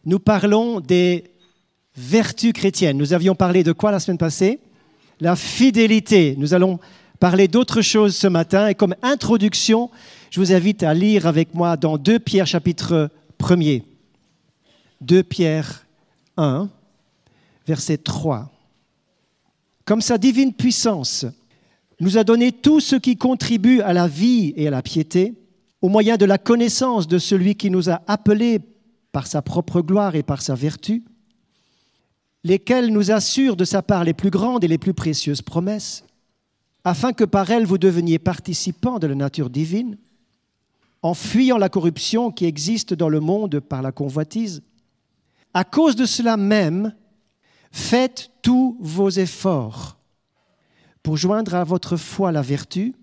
nous parlons des vertus chrétiennes. Nous avions parlé de quoi la semaine passée? La fidélité. Nous allons parler d'autres choses ce matin. Et comme introduction, je vous invite à lire avec moi dans 2 Pierre chapitre 1er. 2 Pierre 1, verset 3. Comme sa divine puissance nous a donné tout ce qui contribue à la vie et à la piété, au moyen de la connaissance de celui qui nous a appelés par sa propre gloire et par sa vertu, lesquels nous assurent de sa part les plus grandes et les plus précieuses promesses, afin que par elles vous deveniez participants de la nature divine, en fuyant la corruption qui existe dans le monde par la convoitise. À cause de cela même, faites tous vos efforts pour joindre à votre foi la vertu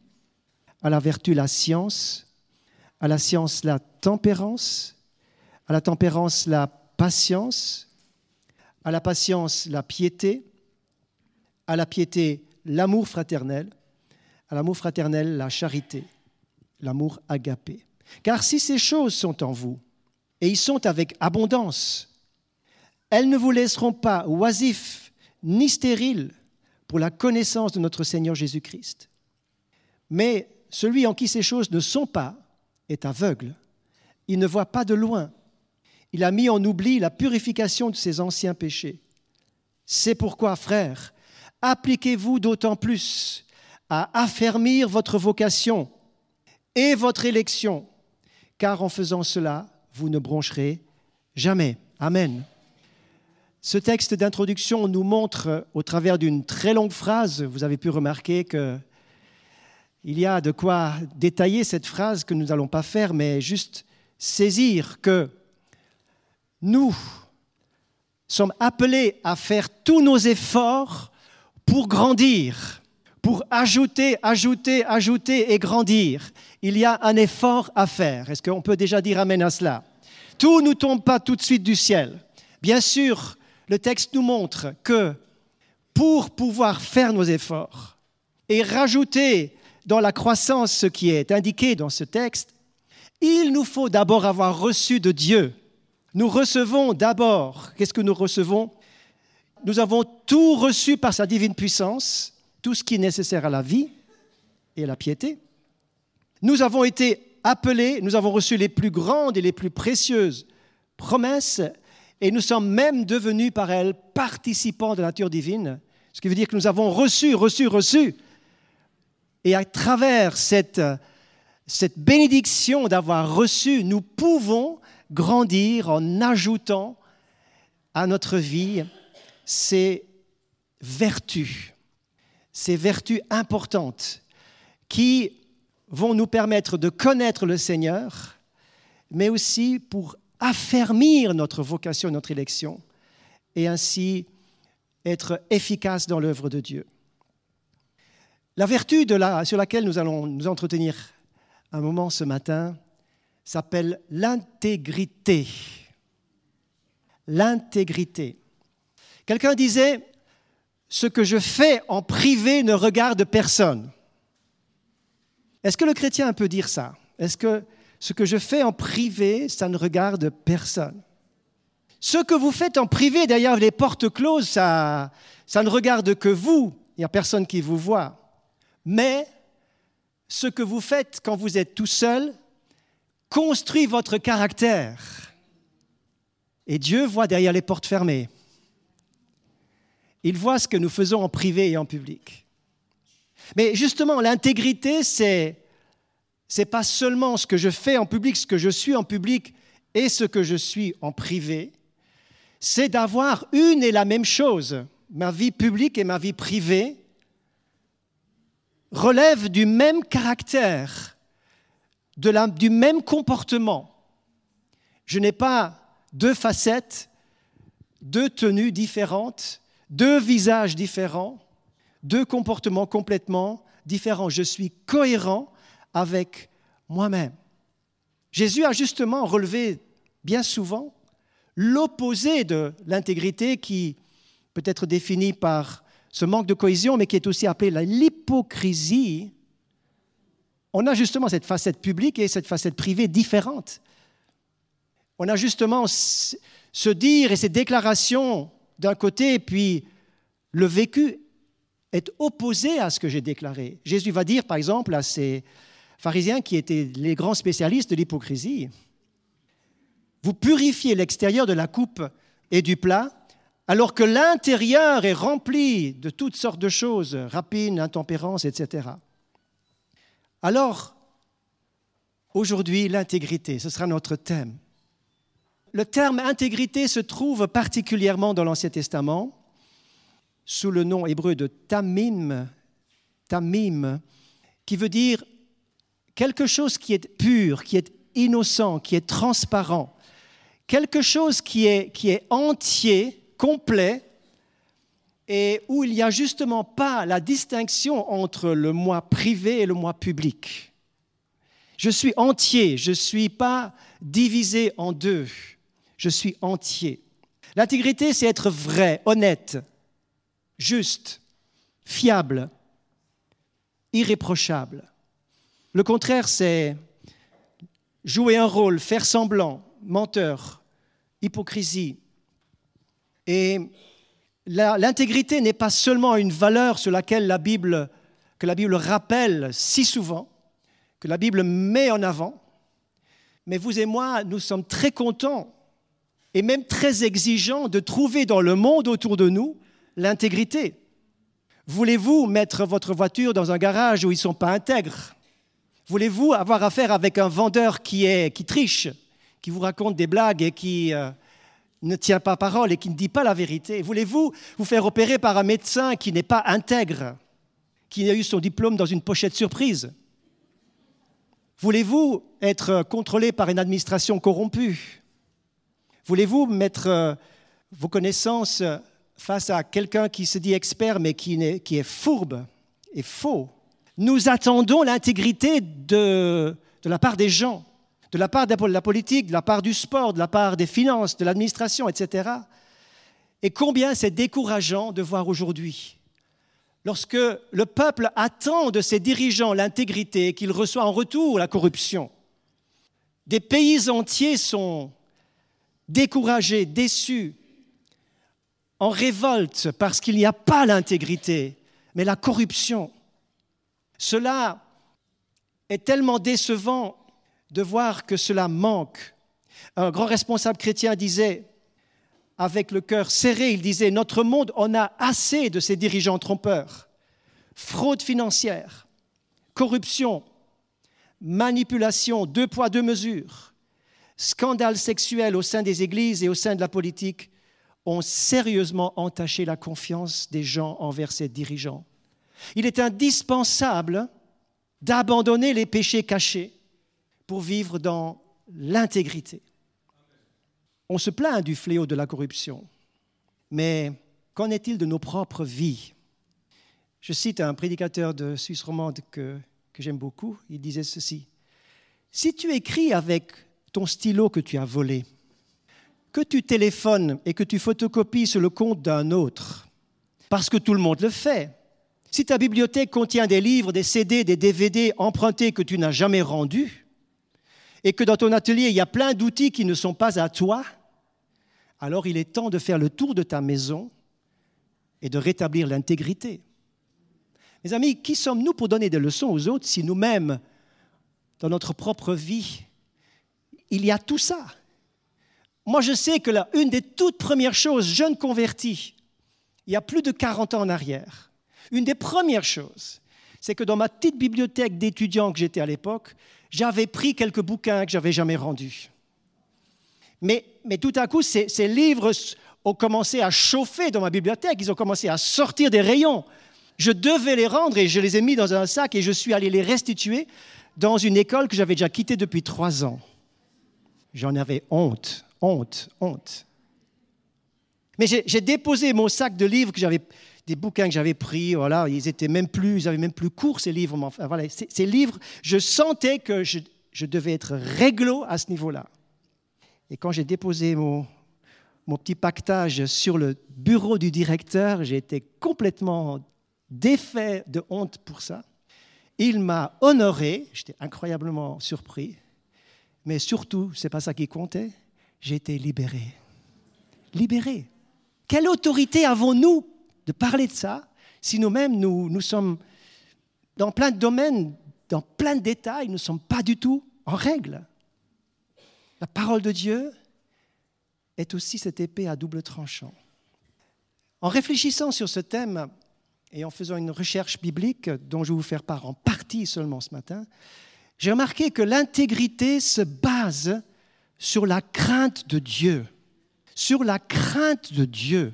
la science, à la science la tempérance, à la tempérance la patience, à la patience la piété, à la piété l'amour fraternel, à l'amour fraternel la charité, l'amour agapé. Car si ces choses sont en vous, et y sont avec abondance, elles ne vous laisseront pas oisifs ni stériles pour la connaissance de notre Seigneur Jésus-Christ. Mais celui en qui ces choses ne sont pas est aveugle. Il ne voit pas de loin. Il a mis en oubli la purification de ses anciens péchés. C'est pourquoi, frères, appliquez-vous d'autant plus à affermir votre vocation et votre élection, car en faisant cela, vous ne broncherez jamais. Amen. Ce texte d'introduction nous montre, au travers d'une très longue phrase, vous avez pu remarquer qu'il y a de quoi détailler cette phrase que nous n'allons pas faire, mais juste saisir que nous sommes appelés à faire tous nos efforts pour grandir, pour ajouter et grandir. Il y a un effort à faire. Est-ce qu'on peut déjà dire amen à cela? Tout ne tombe pas tout de suite du ciel. Bien sûr, le texte nous montre que pour pouvoir faire nos efforts et rajouter dans la croissance ce qui est indiqué dans ce texte, il nous faut d'abord avoir reçu de Dieu. Nous recevons d'abord, qu'est-ce que nous recevons? Nous avons tout reçu par sa divine puissance, tout ce qui est nécessaire à la vie et à la piété. Nous avons été appelés, nous avons reçu les plus grandes et les plus précieuses promesses, et nous sommes même devenus par elles participants de la nature divine, ce qui veut dire que nous avons reçu. Et à travers cette bénédiction d'avoir reçu, nous pouvons grandir en ajoutant à notre vie ces vertus importantes qui vont nous permettre de connaître le Seigneur, mais aussi pour affermir notre vocation, notre élection, et ainsi être efficace dans l'œuvre de Dieu. La vertu sur laquelle nous allons nous entretenir un moment ce matin s'appelle l'intégrité. L'intégrité. Quelqu'un disait « Ce que je fais en privé ne regarde personne ». Est-ce que le chrétien peut dire ça? Est-ce que ce que je fais en privé, ça ne regarde personne? Ce que vous faites en privé, derrière les portes closes, ça ne regarde que vous. Il n'y a personne qui vous voit. Mais ce que vous faites quand vous êtes tout seul construit votre caractère. Et Dieu voit derrière les portes fermées. Il voit ce que nous faisons en privé et en public. Mais justement, l'intégrité, c'est pas seulement ce que je fais en public, ce que je suis en public et ce que je suis en privé. C'est d'avoir une et la même chose. Ma vie publique et ma vie privée relèvent du même caractère, du même comportement. Je n'ai pas deux facettes, deux tenues différentes, deux visages différents, deux comportements complètement différents. Je suis cohérent avec moi-même. Jésus a justement relevé bien souvent l'opposé de l'intégrité qui peut être définie par ce manque de cohésion, mais qui est aussi appelée l'hypocrisie. On a justement cette facette publique et cette facette privée différente. On a justement se dire et ces déclarations d'un côté, puis le vécu est opposé à ce que j'ai déclaré. Jésus va dire, par exemple, à ces pharisiens qui étaient les grands spécialistes de l'hypocrisie, vous purifiez l'extérieur de la coupe et du plat, alors que l'intérieur est rempli de toutes sortes de choses, rapine, intempérance, etc. Alors, aujourd'hui, l'intégrité, ce sera notre thème. Le terme intégrité se trouve particulièrement dans l'Ancien Testament, sous le nom hébreu de tamim, qui veut dire quelque chose qui est pur, qui est innocent, qui est transparent, quelque chose qui est entier, complet, et où il n'y a justement pas la distinction entre le moi privé et le moi public. Je suis entier, je ne suis pas divisé en deux, je suis entier. L'intégrité, c'est être vrai, honnête, juste, fiable, irréprochable. Le contraire, c'est jouer un rôle, faire semblant, menteur, hypocrisie. Et l'intégrité n'est pas seulement une valeur sur laquelle que la Bible rappelle si souvent, que la Bible met en avant, mais vous et moi, nous sommes très contents et même très exigeants de trouver dans le monde autour de nous l'intégrité. Voulez-vous mettre votre voiture dans un garage où ils ne sont pas intègres? Voulez-vous avoir affaire avec un vendeur qui triche, qui vous raconte des blagues et qui ne tient pas parole et qui ne dit pas la vérité? Voulez-vous vous faire opérer par un médecin qui n'est pas intègre, qui a eu son diplôme dans une pochette surprise? Voulez-vous être contrôlé par une administration corrompue? Voulez-vous mettre vos connaissances face à quelqu'un qui se dit expert mais qui est fourbe et faux? Nous attendons l'intégrité de la part des gens, de la part de la politique, de la part du sport, de la part des finances, de l'administration, etc. Et combien c'est décourageant de voir aujourd'hui, lorsque le peuple attend de ses dirigeants l'intégrité, qu'il reçoit en retour la corruption. Des pays entiers sont découragés, déçus, en révolte parce qu'il n'y a pas l'intégrité, mais la corruption. Cela est tellement décevant de voir que cela manque. Un grand responsable chrétien disait, avec le cœur serré, il disait « Notre monde en a assez de ces dirigeants trompeurs. Fraude financière, corruption, manipulation, 2 poids, 2 mesures, scandales sexuels au sein des églises et au sein de la politique ont sérieusement entaché la confiance des gens envers ces dirigeants. Il est indispensable d'abandonner les péchés cachés pour vivre dans l'intégrité. On se plaint du fléau de la corruption, mais qu'en est-il de nos propres vies? Je cite un prédicateur de Suisse romande que j'aime beaucoup, il disait ceci: « Si tu écris avec ton stylo que tu as volé, que tu téléphones et que tu photocopies sur le compte d'un autre, parce que tout le monde le fait, si ta bibliothèque contient des livres, des CD, des DVD empruntés que tu n'as jamais rendus, et que dans ton atelier, il y a plein d'outils qui ne sont pas à toi, alors il est temps de faire le tour de ta maison et de rétablir l'intégrité. » Mes amis, qui sommes-nous pour donner des leçons aux autres si nous-mêmes, dans notre propre vie, il y a tout ça? Moi, je sais que une des toutes premières choses, jeune converti, il y a plus de 40 ans en arrière, une des premières choses, c'est que dans ma petite bibliothèque d'étudiants que j'étais à l'époque, j'avais pris quelques bouquins que je n'avais jamais rendus. Mais tout à coup, ces livres ont commencé à chauffer dans ma bibliothèque, ils ont commencé à sortir des rayons. Je devais les rendre et je les ai mis dans un sac et je suis allé les restituer dans une école que j'avais déjà quittée depuis 3 ans. J'en avais honte. Mais j'ai déposé mon sac de livres, des bouquins que j'avais pris, voilà, ils avaient même plus cours ces livres. Enfin, voilà, ces livres, je sentais que je devais être réglo à ce niveau-là. Et quand j'ai déposé mon petit pactage sur le bureau du directeur, j'ai été complètement défait de honte pour ça. Il m'a honoré, j'étais incroyablement surpris, mais surtout, ce n'est pas ça qui comptait, j'ai été libéré. libérés. Quelle autorité avons-nous de parler de ça si nous-mêmes, nous sommes dans plein de domaines, dans plein de détails, nous ne sommes pas du tout en règle. La parole de Dieu est aussi cette épée à double tranchant. En réfléchissant sur ce thème et en faisant une recherche biblique dont je vais vous faire part en partie seulement ce matin, j'ai remarqué que l'intégrité se base sur la crainte de Dieu. Sur la crainte de Dieu.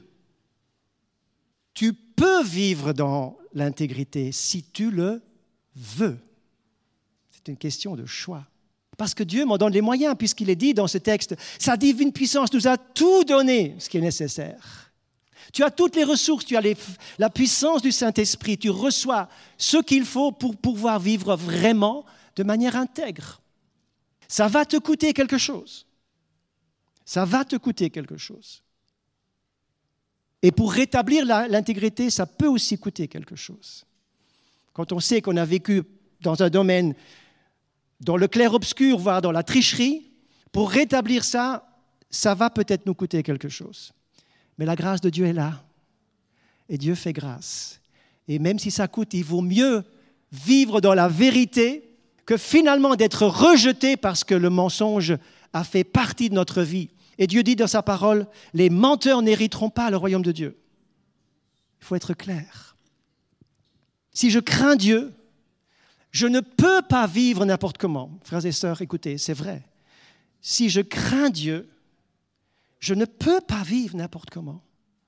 Tu peux vivre dans l'intégrité si tu le veux. C'est une question de choix. Parce que Dieu m'en donne les moyens, puisqu'il est dit dans ce texte, sa divine puissance nous a tout donné ce qui est nécessaire. Tu as toutes les ressources, tu as la puissance du Saint-Esprit, tu reçois ce qu'il faut pour pouvoir vivre vraiment de manière intègre. Ça va te coûter quelque chose. Ça va te coûter quelque chose. Et pour rétablir l'intégrité, ça peut aussi coûter quelque chose. Quand on sait qu'on a vécu dans un domaine, dans le clair-obscur, voire dans la tricherie, pour rétablir ça, ça va peut-être nous coûter quelque chose. Mais la grâce de Dieu est là. Et Dieu fait grâce. Et même si ça coûte, il vaut mieux vivre dans la vérité que finalement d'être rejeté parce que le mensonge a fait partie de notre vie. Et Dieu dit dans sa parole, les menteurs n'hériteront pas le royaume de Dieu. Il faut être clair. Si je crains Dieu, je ne peux pas vivre n'importe comment. Frères et sœurs, écoutez, c'est vrai. Si je crains Dieu, je ne peux pas vivre n'importe comment.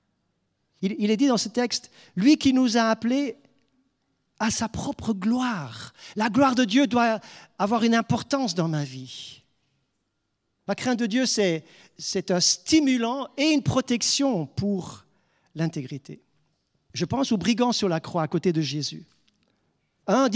Il est dit dans ce texte, lui qui nous a appelés à sa propre gloire. La gloire de Dieu doit avoir une importance dans ma vie. La crainte de Dieu, c'est un stimulant et une protection pour l'intégrité. Je pense aux brigands sur la croix à côté de Jésus. Un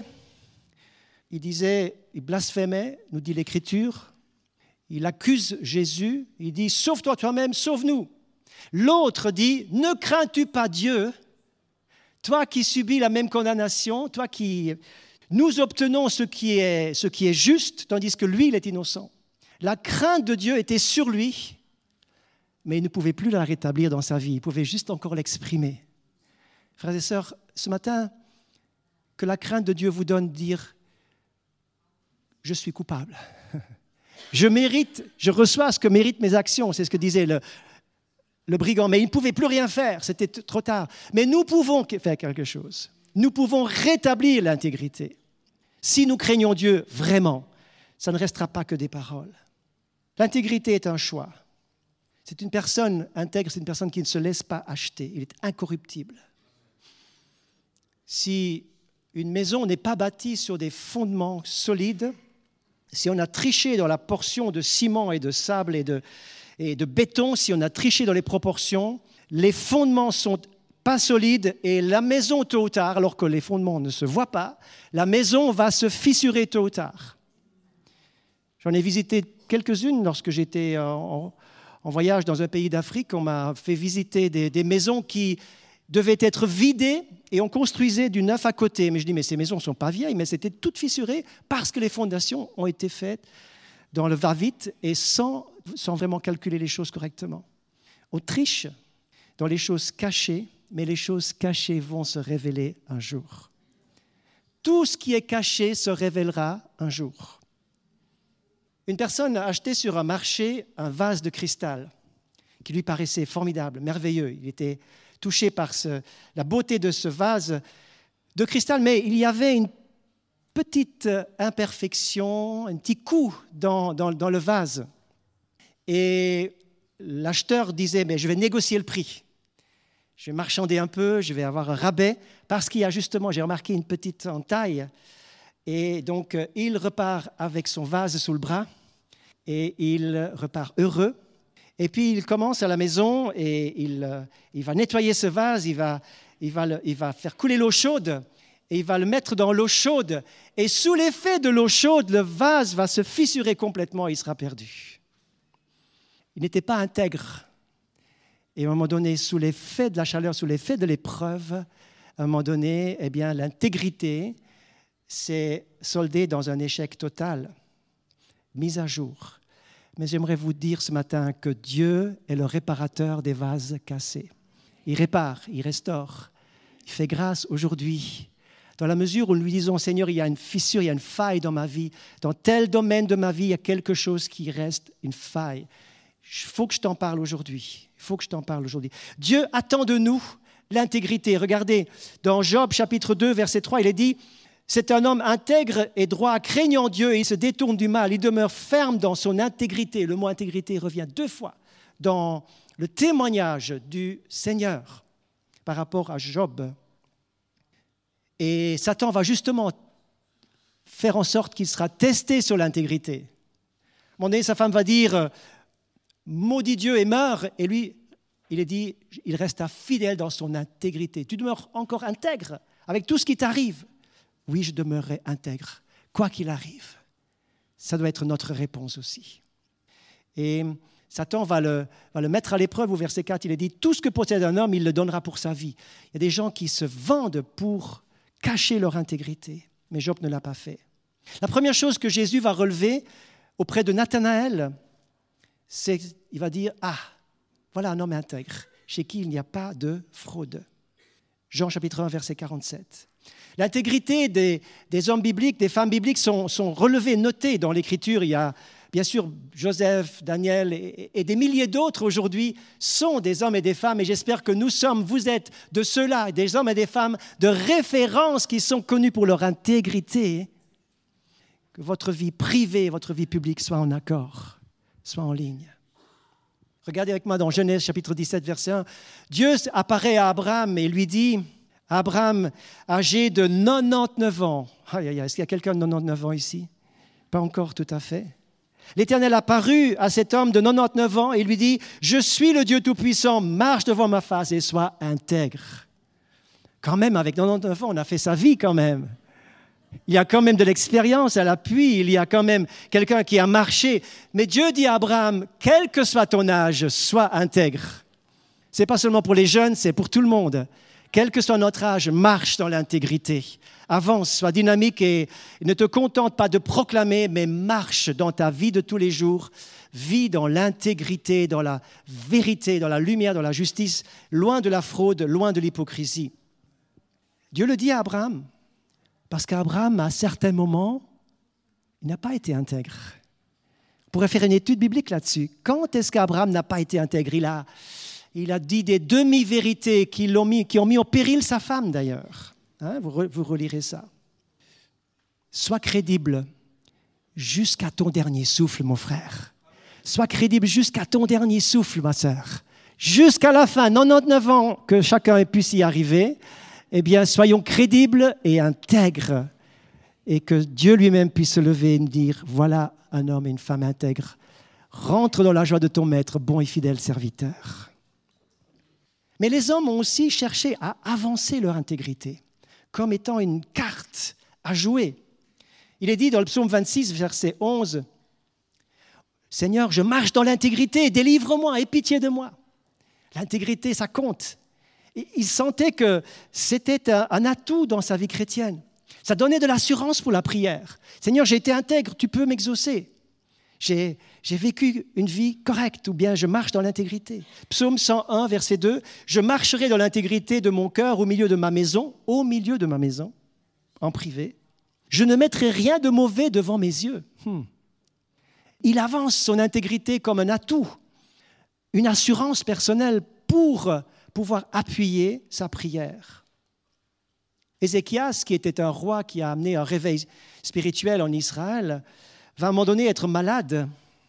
il blasphémait, nous dit l'Écriture, il accuse Jésus, il dit « Sauve-toi toi-même, sauve-nous ». L'autre dit « Ne crains-tu pas Dieu, toi qui subis la même condamnation, toi qui... Nous obtenons ce qui est juste, tandis que lui, il est innocent. » La crainte de Dieu était sur lui, mais il ne pouvait plus la rétablir dans sa vie, il pouvait juste encore l'exprimer. Frères et sœurs, ce matin, que la crainte de Dieu vous donne de dire « Je suis coupable, je reçois ce que méritent mes actions », c'est ce que disait le brigand, mais il ne pouvait plus rien faire, c'était trop tard. Mais nous pouvons faire quelque chose, nous pouvons rétablir l'intégrité. Si nous craignons Dieu vraiment, ça ne restera pas que des paroles. L'intégrité est un choix. C'est une personne intègre, c'est une personne qui ne se laisse pas acheter. Il est incorruptible. Si une maison n'est pas bâtie sur des fondements solides, si on a triché dans la portion de ciment et de sable et de béton, si on a triché dans les proportions, les fondements sont pas solides et la maison, tôt ou tard, alors que les fondements ne se voient pas, la maison va se fissurer tôt ou tard. J'en ai visité quelques-unes lorsque j'étais en voyage dans un pays d'Afrique. On m'a fait visiter des maisons qui devaient être vidées et on construisait du neuf à côté. Mais je dis, mais ces maisons ne sont pas vieilles, mais c'était toutes fissurées parce que les fondations ont été faites dans le va-vite et sans vraiment calculer les choses correctement. On triche dans les choses cachées, mais les choses cachées vont se révéler un jour. Tout ce qui est caché se révélera un jour. Une personne a acheté sur un marché un vase de cristal qui lui paraissait formidable, merveilleux. Il était touché par la beauté de ce vase de cristal, mais il y avait une petite imperfection, un petit coup dans le vase. Et l'acheteur disait, mais je vais négocier le prix. Je vais marchander un peu, je vais avoir un rabais, parce qu'il y a justement, j'ai remarqué une petite entaille. Et donc, il repart avec son vase sous le bras et il repart heureux. Et puis, il commence à la maison et il va nettoyer ce vase, il va faire couler l'eau chaude et il va le mettre dans l'eau chaude. Et sous l'effet de l'eau chaude, le vase va se fissurer complètement et il sera perdu. Il n'était pas intègre. Et à un moment donné, sous l'effet de la chaleur, sous l'effet de l'épreuve, à un moment donné, eh bien, l'intégrité s'est soldée dans un échec total, mise à jour. Mais j'aimerais vous dire ce matin que Dieu est le réparateur des vases cassés. Il répare, il restaure, il fait grâce aujourd'hui. Dans la mesure où nous lui disons, Seigneur, il y a une fissure, il y a une faille dans ma vie. Dans tel domaine de ma vie, il y a quelque chose qui reste, une faille. Il faut que je t'en parle aujourd'hui. Il faut que je t'en parle aujourd'hui. Dieu attend de nous l'intégrité. Regardez, dans Job chapitre 2, verset 3, il est dit, c'est un homme intègre et droit, craignant Dieu, et il se détourne du mal. Il demeure ferme dans son intégrité. Le mot intégrité revient 2 fois dans le témoignage du Seigneur par rapport à Job. Et Satan va justement faire en sorte qu'il sera testé sur l'intégrité. À un moment donné, sa femme va dire « Maudit Dieu et meurt », et lui, il est dit « Il resta fidèle dans son intégrité ». Tu demeures encore intègre avec tout ce qui t'arrive. Oui, je demeurerai intègre, quoi qu'il arrive. Ça doit être notre réponse aussi. Et Satan va le mettre à l'épreuve au verset 4. Il est dit, tout ce que possède un homme, il le donnera pour sa vie. Il y a des gens qui se vendent pour cacher leur intégrité, mais Job ne l'a pas fait. La première chose que Jésus va relever auprès de Nathanaël, c'est qu'il va dire, ah, voilà un homme intègre, chez qui il n'y a pas de fraude. Jean chapitre 1, verset 47. L'intégrité des hommes bibliques, des femmes bibliques sont relevées, notées dans l'Écriture. Il y a bien sûr Joseph, Daniel et des milliers d'autres aujourd'hui sont des hommes et des femmes. Et j'espère que vous êtes de ceux-là, des hommes et des femmes de référence qui sont connus pour leur intégrité. Que votre vie privée, votre vie publique soit en accord, soit en ligne. Regardez avec moi dans Genèse chapitre 17, verset 1. Dieu apparaît à Abraham et lui dit... Abraham, âgé de 99 ans. Est-ce qu'il y a quelqu'un de 99 ans ici? Pas encore tout à fait. L'Éternel apparut à cet homme de 99 ans et lui dit, « Je suis le Dieu Tout-Puissant, marche devant ma face et sois intègre. » Quand même, avec 99 ans, on a fait sa vie quand même. Il y a quand même de l'expérience à l'appui, il y a quand même quelqu'un qui a marché. Mais Dieu dit à Abraham, « Quel que soit ton âge, sois intègre. » Ce n'est pas seulement pour les jeunes, c'est pour tout le monde. Quel que soit notre âge, marche dans l'intégrité. Avance, sois dynamique et ne te contente pas de proclamer, mais marche dans ta vie de tous les jours. Vis dans l'intégrité, dans la vérité, dans la lumière, dans la justice, loin de la fraude, loin de l'hypocrisie. Dieu le dit à Abraham, parce qu'Abraham, à certains moments, il n'a pas été intègre. On pourrait faire une étude biblique là-dessus. Quand est-ce qu'Abraham n'a pas été intègre? Il a dit des demi-vérités qui ont mis en péril sa femme d'ailleurs. Hein, vous relirez ça. Sois crédible jusqu'à ton dernier souffle, mon frère. Sois crédible jusqu'à ton dernier souffle, ma sœur. Jusqu'à la fin, 99 ans, que chacun puisse y arriver, eh bien, soyons crédibles et intègres. Et que Dieu lui-même puisse se lever et nous dire, voilà un homme et une femme intègres. Rentre dans la joie de ton maître, bon et fidèle serviteur. Mais les hommes ont aussi cherché à avancer leur intégrité, comme étant une carte à jouer. Il est dit dans le psaume 26, verset 11, « Seigneur, je marche dans l'intégrité, délivre-moi, aie pitié de moi. » L'intégrité, ça compte. Et il sentait que c'était un atout dans sa vie chrétienne. Ça donnait de l'assurance pour la prière. « Seigneur, j'ai été intègre, tu peux m'exaucer. » J'ai vécu une vie correcte ou bien je marche dans l'intégrité. Psaume 101, verset 2, « Je marcherai dans l'intégrité de mon cœur au milieu de ma maison, en privé. Je ne mettrai rien de mauvais devant mes yeux. » Il avance son intégrité comme un atout, une assurance personnelle pour pouvoir appuyer sa prière. Ézéchias, qui était un roi qui a amené un réveil spirituel en Israël, va à un moment donné être malade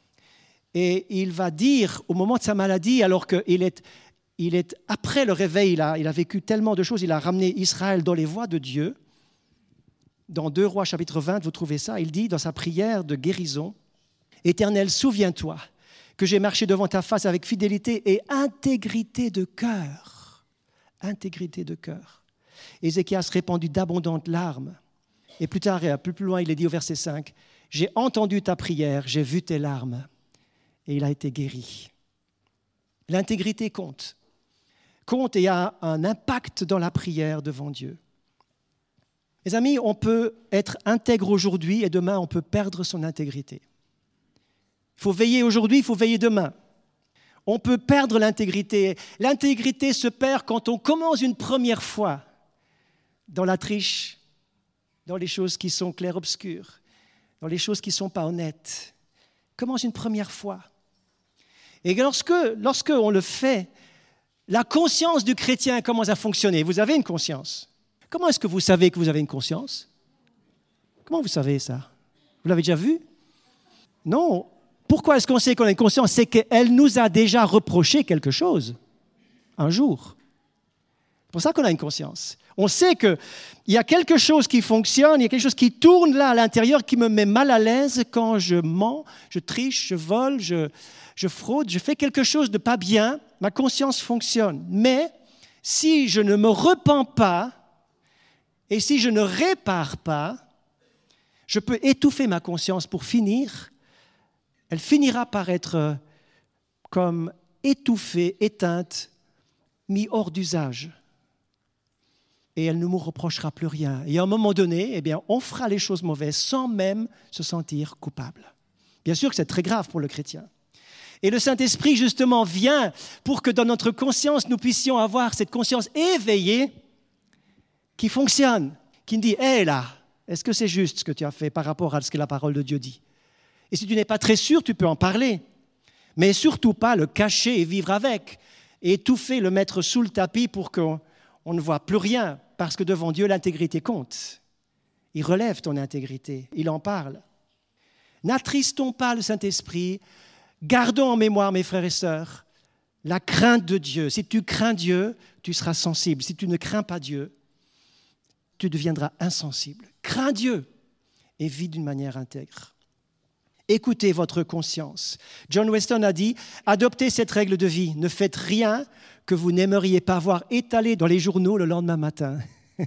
et il va dire au moment de sa maladie, alors qu'il est après le réveil, il a vécu tellement de choses, il a ramené Israël dans les voies de Dieu. Dans 2 Rois chapitre 20, vous trouvez ça, il dit dans sa prière de guérison, « Éternel, souviens-toi que j'ai marché devant ta face avec fidélité et intégrité de cœur. » Intégrité de cœur. Ézéchias répandit d'abondantes larmes. Et plus tard, plus loin, il est dit au verset 5, « J'ai entendu ta prière, j'ai vu tes larmes. » Et il a été guéri. L'intégrité compte. Compte et a un impact dans la prière devant Dieu. Mes amis, on peut être intègre aujourd'hui et demain, on peut perdre son intégrité. Il faut veiller aujourd'hui, il faut veiller demain. On peut perdre l'intégrité. L'intégrité se perd quand on commence une première fois dans la triche, dans les choses qui sont clair-obscures, dans les choses qui ne sont pas honnêtes. Commence une première fois. Et lorsque on le fait, la conscience du chrétien commence à fonctionner. Vous avez une conscience. Comment est-ce que vous savez que vous avez une conscience? Comment vous savez ça? Vous l'avez déjà vu? Non. Pourquoi est-ce qu'on sait qu'on a une conscience? C'est qu'elle nous a déjà reproché quelque chose un jour. C'est pour ça qu'on a une conscience. On sait qu'il y a quelque chose qui fonctionne, il y a quelque chose qui tourne là à l'intérieur qui me met mal à l'aise quand je mens, je triche, je vole, je fraude, je fais quelque chose de pas bien, ma conscience fonctionne. Mais si je ne me repens pas et si je ne répare pas, je peux étouffer ma conscience pour finir. Elle finira par être comme étouffée, éteinte, mise hors d'usage. Et elle ne nous reprochera plus rien. Et à un moment donné, eh bien, on fera les choses mauvaises sans même se sentir coupable. Bien sûr que c'est très grave pour le chrétien. Et le Saint-Esprit, justement, vient pour que dans notre conscience, nous puissions avoir cette conscience éveillée qui fonctionne, qui nous dit « Hé là, est-ce que c'est juste ce que tu as fait par rapport à ce que la parole de Dieu dit ?» Et si tu n'es pas très sûr, tu peux en parler. Mais surtout pas le cacher et vivre avec. Et étouffer, le mettre sous le tapis pour qu'on ne voit plus rien. Parce que devant Dieu, l'intégrité compte. Il relève ton intégrité. Il en parle. N'attristons pas le Saint-Esprit. Gardons en mémoire, mes frères et sœurs, la crainte de Dieu. Si tu crains Dieu, tu seras sensible. Si tu ne crains pas Dieu, tu deviendras insensible. Crains Dieu et vis d'une manière intègre. Écoutez votre conscience. John Weston a dit « Adoptez cette règle de vie. Ne faites rien que vous n'aimeriez pas voir étalé dans les journaux le lendemain matin. »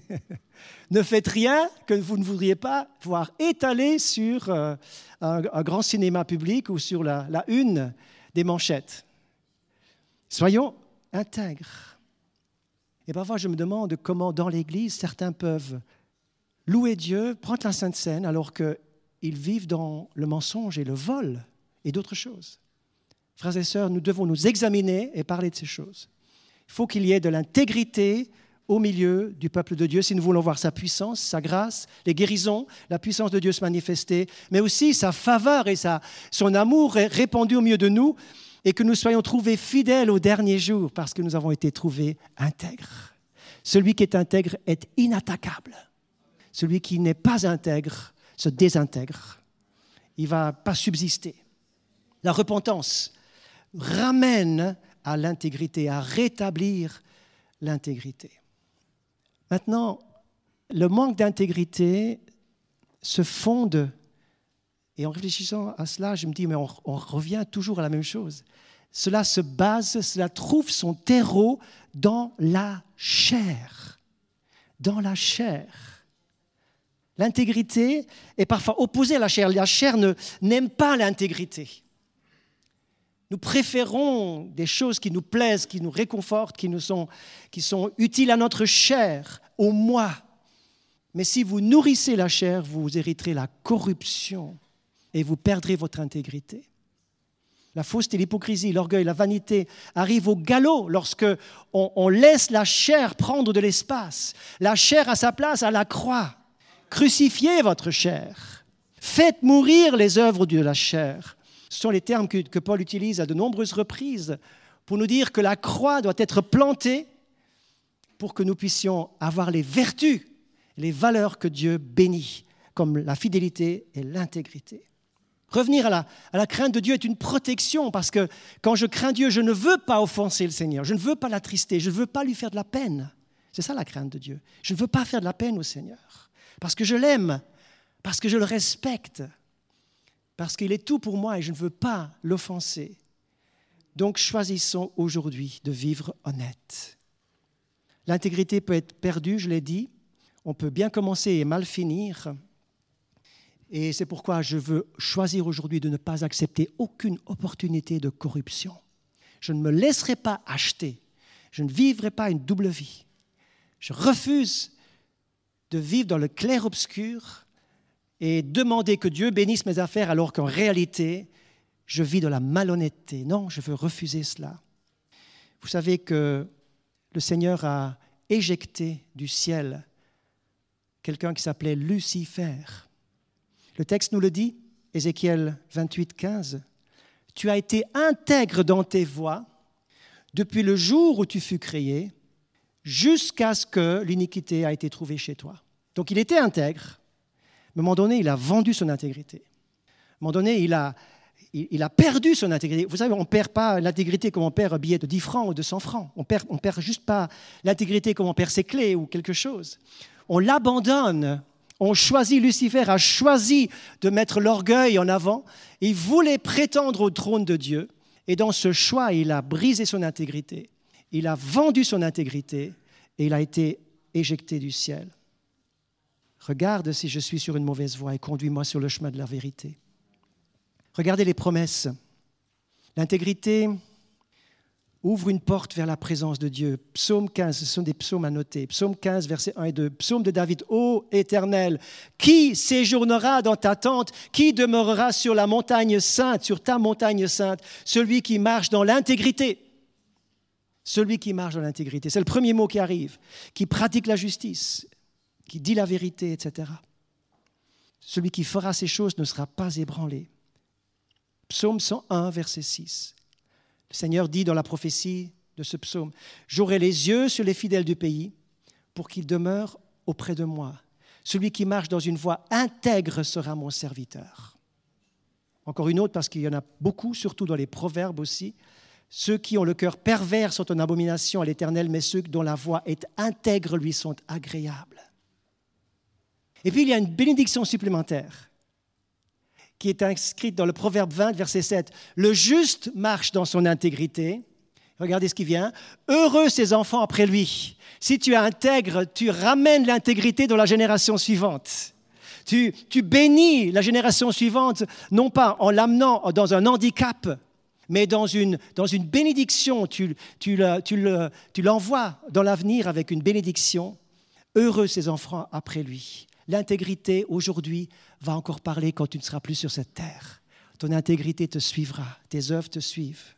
Ne faites rien que vous ne voudriez pas voir étalé sur un grand cinéma public ou sur la une des manchettes. Soyons intègres. Et parfois, je me demande comment, dans l'Église, certains peuvent louer Dieu, prendre la Sainte Seine, alors qu'ils vivent dans le mensonge et le vol et d'autres choses. Frères et sœurs, nous devons nous examiner et parler de ces choses. Il faut qu'il y ait de l'intégrité au milieu du peuple de Dieu si nous voulons voir sa puissance, sa grâce, les guérisons, la puissance de Dieu se manifester, mais aussi sa faveur et son amour répandu au milieu de nous et que nous soyons trouvés fidèles au dernier jour parce que nous avons été trouvés intègres. Celui qui est intègre est inattaquable. Celui qui n'est pas intègre se désintègre. Il ne va pas subsister. La repentance ramène à l'intégrité, à rétablir l'intégrité. Maintenant, le manque d'intégrité se fonde, et en réfléchissant à cela, je me dis, mais on revient toujours à la même chose. Cela se base, cela trouve son terreau dans la chair. Dans la chair. L'intégrité est parfois opposée à la chair. La chair n'aime pas l'intégrité. Nous préférons des choses qui nous plaisent, qui nous réconfortent, qui sont utiles à notre chair, au moi. Mais si vous nourrissez la chair, vous hériterez la corruption et vous perdrez votre intégrité. La fausseté, l'hypocrisie, l'orgueil, la vanité arrivent au galop lorsque on laisse la chair prendre de l'espace. La chair a sa place à la croix. Crucifiez votre chair. Faites mourir les œuvres de la chair. Ce sont les termes que Paul utilise à de nombreuses reprises pour nous dire que la croix doit être plantée pour que nous puissions avoir les vertus, les valeurs que Dieu bénit, comme la fidélité et l'intégrité. Revenir à la crainte de Dieu est une protection parce que quand je crains Dieu, je ne veux pas offenser le Seigneur, je ne veux pas l'attrister, je ne veux pas lui faire de la peine. C'est ça la crainte de Dieu. Je ne veux pas faire de la peine au Seigneur parce que je l'aime, parce que je le respecte. Parce qu'il est tout pour moi et je ne veux pas l'offenser. Donc choisissons aujourd'hui de vivre honnête. L'intégrité peut être perdue, je l'ai dit. On peut bien commencer et mal finir. Et c'est pourquoi je veux choisir aujourd'hui de ne pas accepter aucune opportunité de corruption. Je ne me laisserai pas acheter. Je ne vivrai pas une double vie. Je refuse de vivre dans le clair-obscur et demander que Dieu bénisse mes affaires alors qu'en réalité, je vis de la malhonnêteté. Non, je veux refuser cela. Vous savez que le Seigneur a éjecté du ciel quelqu'un qui s'appelait Lucifer. Le texte nous le dit, Ézéchiel 28, 15. « Tu as été intègre dans tes voies depuis le jour où tu fus créé, jusqu'à ce que l'iniquité a été trouvée chez toi. » Donc il était intègre, mais à un moment donné, il a vendu son intégrité. À un moment donné, il a perdu son intégrité. Vous savez, on ne perd pas l'intégrité comme on perd un billet de 10 francs ou de 100 francs. On perd juste pas l'intégrité comme on perd ses clés ou quelque chose. On l'abandonne. On choisit, Lucifer a choisi de mettre l'orgueil en avant. Il voulait prétendre au trône de Dieu. Et dans ce choix, il a brisé son intégrité. Il a vendu son intégrité et il a été éjecté du ciel. Regarde si je suis sur une mauvaise voie et conduis-moi sur le chemin de la vérité. Regardez les promesses. L'intégrité ouvre une porte vers la présence de Dieu. Psaume 15, ce sont des psaumes à noter. Psaume 15, versets 1 et 2. Psaume de David. Ô Éternel, qui séjournera dans ta tente? Qui demeurera sur la montagne sainte, sur ta montagne sainte? Celui qui marche dans l'intégrité. Celui qui marche dans l'intégrité. C'est le premier mot qui arrive. Qui pratique la justice, qui dit la vérité, etc. Celui qui fera ces choses ne sera pas ébranlé. Psaume 101, verset 6. Le Seigneur dit dans la prophétie de ce psaume, « J'aurai les yeux sur les fidèles du pays pour qu'ils demeurent auprès de moi. Celui qui marche dans une voie intègre sera mon serviteur. » Encore une autre, parce qu'il y en a beaucoup, surtout dans les proverbes aussi. « Ceux qui ont le cœur pervers sont en abomination à l'Éternel, mais ceux dont la voie est intègre lui sont agréables. » Et puis il y a une bénédiction supplémentaire qui est inscrite dans le Proverbe 20, verset 7. « Le juste marche dans son intégrité. » Regardez ce qui vient. « Heureux ses enfants après lui. » Si tu es intègre, tu ramènes l'intégrité dans la génération suivante. Tu bénis la génération suivante, non pas en l'amenant dans un handicap, mais dans une bénédiction. Tu l'envoies dans l'avenir avec une bénédiction. « Heureux ses enfants après lui. » L'intégrité, aujourd'hui, va encore parler quand tu ne seras plus sur cette terre. Ton intégrité te suivra, tes œuvres te suivent.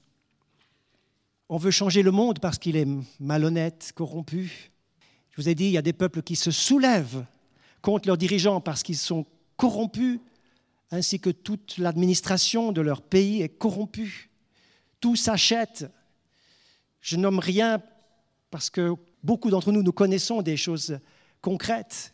On veut changer le monde parce qu'il est malhonnête, corrompu. Je vous ai dit, il y a des peuples qui se soulèvent contre leurs dirigeants parce qu'ils sont corrompus, ainsi que toute l'administration de leur pays est corrompue. Tout s'achète. Je nomme rien parce que beaucoup d'entre nous connaissons des choses concrètes.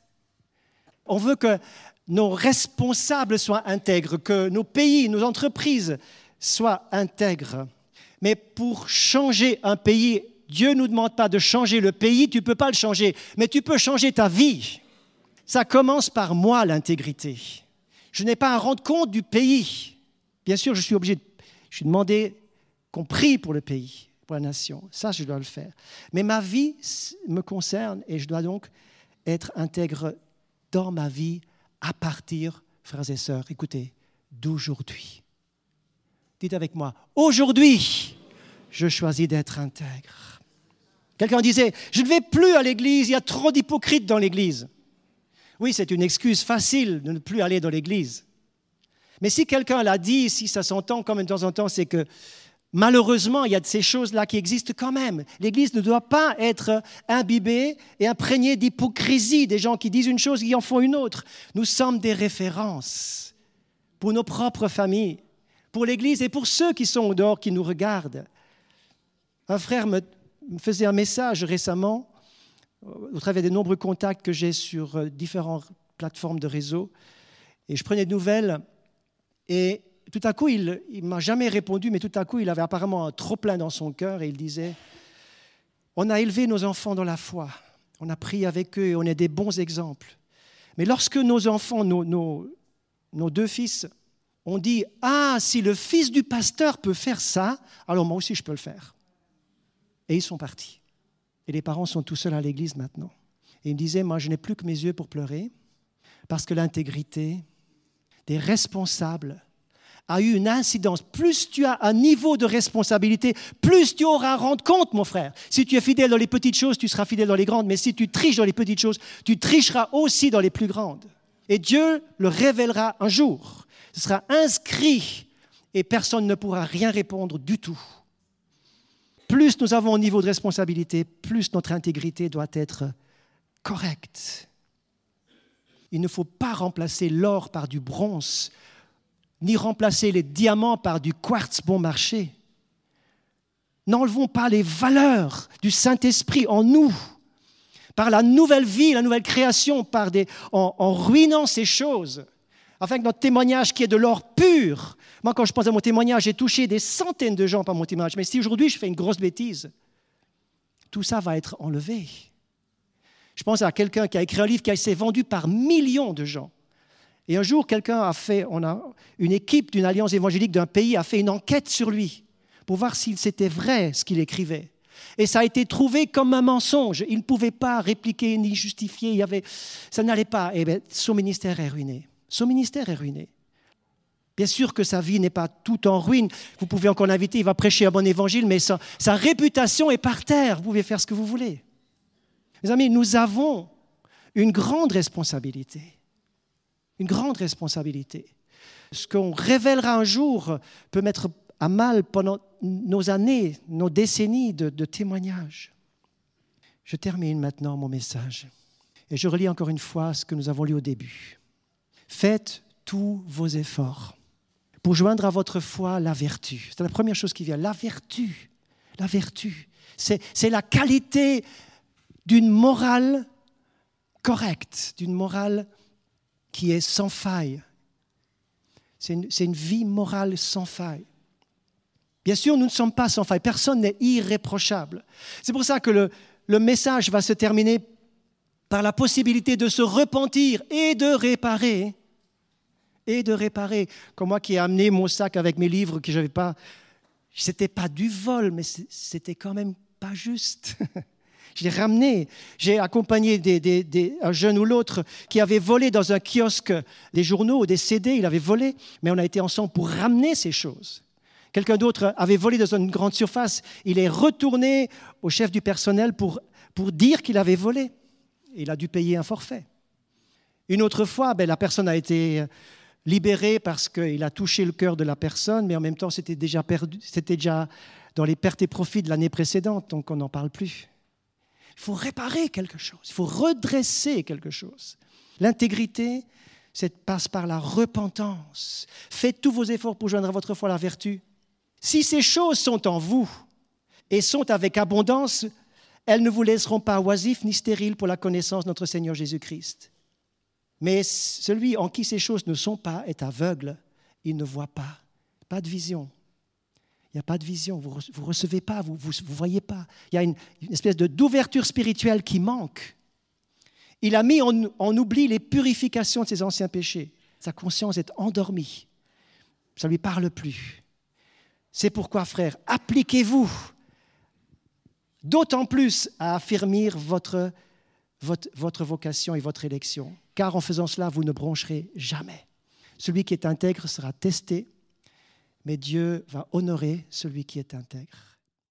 On veut que nos responsables soient intègres, que nos pays, nos entreprises soient intègres. Mais pour changer un pays, Dieu ne nous demande pas de changer le pays, tu ne peux pas le changer, mais tu peux changer ta vie. Ça commence par moi, l'intégrité. Je n'ai pas à rendre compte du pays. Bien sûr, je suis demandé qu'on prie pour le pays, pour la nation. Ça, je dois le faire. Mais ma vie me concerne et je dois donc être intègre dans ma vie à partir, frères et sœurs, écoutez, d'aujourd'hui. Dites avec moi, aujourd'hui, je choisis d'être intègre. Quelqu'un disait, je ne vais plus à l'église, il y a trop d'hypocrites dans l'église. Oui, c'est une excuse facile de ne plus aller dans l'église. Mais si quelqu'un l'a dit, si ça s'entend comme de temps en temps, c'est que malheureusement, il y a de ces choses-là qui existent quand même. L'Église ne doit pas être imbibée et imprégnée d'hypocrisie, des gens qui disent une chose et qui en font une autre. Nous sommes des références pour nos propres familles, pour l'Église et pour ceux qui sont au dehors, qui nous regardent. Un frère me faisait un message récemment, au travers des nombreux contacts que j'ai sur différentes plateformes de réseau, et je prenais des nouvelles, et tout à coup, il ne m'a jamais répondu, mais tout à coup, il avait apparemment un trop-plein dans son cœur et il disait, on a élevé nos enfants dans la foi, on a prié avec eux et on est des bons exemples. Mais lorsque nos enfants, nos 2 fils, ont dit, ah, si le fils du pasteur peut faire ça, alors moi aussi je peux le faire. Et ils sont partis. Et les parents sont tout seuls à l'église maintenant. Et il me disait, moi je n'ai plus que mes yeux pour pleurer, parce que l'intégrité des responsables a eu une incidence. Plus tu as un niveau de responsabilité, plus tu auras à rendre compte, mon frère. Si tu es fidèle dans les petites choses, tu seras fidèle dans les grandes. Mais si tu triches dans les petites choses, tu tricheras aussi dans les plus grandes. Et Dieu le révélera un jour. Ce sera inscrit et personne ne pourra rien répondre du tout. Plus nous avons un niveau de responsabilité, plus notre intégrité doit être correcte. Il ne faut pas remplacer l'or par du bronze, ni remplacer les diamants par du quartz bon marché. N'enlevons pas les valeurs du Saint-Esprit en nous, par la nouvelle vie, la nouvelle création, en ruinant ces choses, afin que notre témoignage qui est de l'or pur. Moi, quand je pense à mon témoignage, j'ai touché des centaines de gens par mon témoignage. Mais si aujourd'hui je fais une grosse bêtise, tout ça va être enlevé. Je pense à quelqu'un qui a écrit un livre qui s'est vendu par millions de gens. Et un jour, une équipe d'une alliance évangélique d'un pays a fait une enquête sur lui pour voir s'il c'était vrai ce qu'il écrivait. Et ça a été trouvé comme un mensonge. Il ne pouvait pas répliquer ni justifier. Ça n'allait pas. Et bien, son ministère est ruiné. Son ministère est ruiné. Bien sûr que sa vie n'est pas tout en ruine. Vous pouvez encore l'inviter, il va prêcher un bon évangile, mais sa réputation est par terre. Vous pouvez faire ce que vous voulez. Mes amis, nous avons une grande responsabilité. Une grande responsabilité. Ce qu'on révélera un jour peut mettre à mal pendant nos années, nos décennies de témoignages. Je termine maintenant mon message. Et je relis encore une fois ce que nous avons lu au début. Faites tous vos efforts pour joindre à votre foi la vertu. C'est la première chose qui vient. La vertu. La vertu. C'est la qualité d'une morale correcte, d'une morale qui est sans faille. C'est une vie morale sans faille. Bien sûr, nous ne sommes pas sans faille. Personne n'est irréprochable. C'est pour ça que le message va se terminer par la possibilité de se repentir et de réparer. Et de réparer. Comme moi qui ai amené mon sac avec mes livres que je n'avais pas. C'était pas du vol, mais c'était quand même pas juste. Je l'ai ramené. J'ai accompagné un jeune ou l'autre qui avait volé dans un kiosque des journaux ou des CD. Il avait volé, mais on a été ensemble pour ramener ces choses. Quelqu'un d'autre avait volé dans une grande surface. Il est retourné au chef du personnel pour dire qu'il avait volé. Il a dû payer un forfait. Une autre fois, la personne a été libérée parce qu'il a touché le cœur de la personne, mais en même temps, c'était déjà perdu. C'était déjà dans les pertes et profits de l'année précédente, donc on n'en parle plus. Il faut réparer quelque chose. Il faut redresser quelque chose. L'intégrité, passe par la repentance. Faites tous vos efforts pour joindre à votre foi la vertu. Si ces choses sont en vous et sont avec abondance, elles ne vous laisseront pas oisifs ni stériles pour la connaissance de notre Seigneur Jésus-Christ. Mais celui en qui ces choses ne sont pas est aveugle. Il ne voit pas. Pas de vision. Il n'y a pas de vision. Vous ne recevez pas, vous ne voyez pas. Il y a une espèce d'ouverture spirituelle qui manque. Il a mis en oubli les purifications de ses anciens péchés. Sa conscience est endormie. Ça ne lui parle plus. C'est pourquoi, frères, appliquez-vous d'autant plus à affermir votre vocation et votre élection. Car en faisant cela, vous ne broncherez jamais. Celui qui est intègre sera testé, mais Dieu va honorer celui qui est intègre.